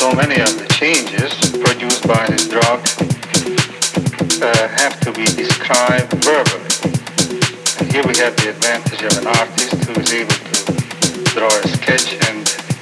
So many of the changes produced by this drug have to be described verbally. And here we have the advantage of an artist who is able to draw a sketch and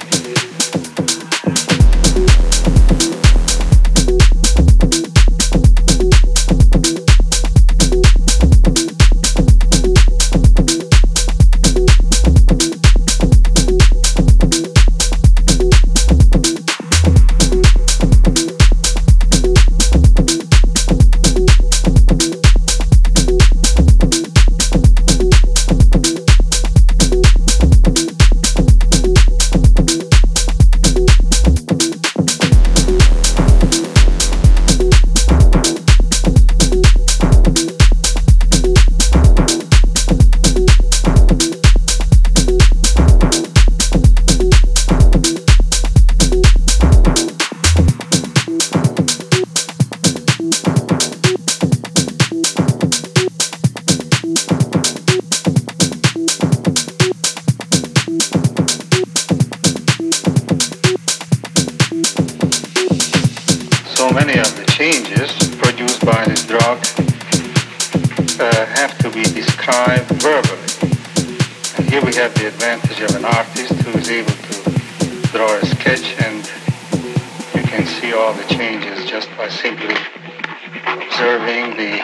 so many of the changes produced by this drug have to be described verbally. And here we have the advantage of an artist who is able to draw a sketch and you can see all the changes just by simply observing the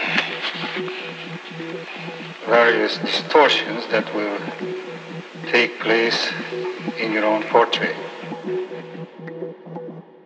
various distortions that will take place in your own portrait.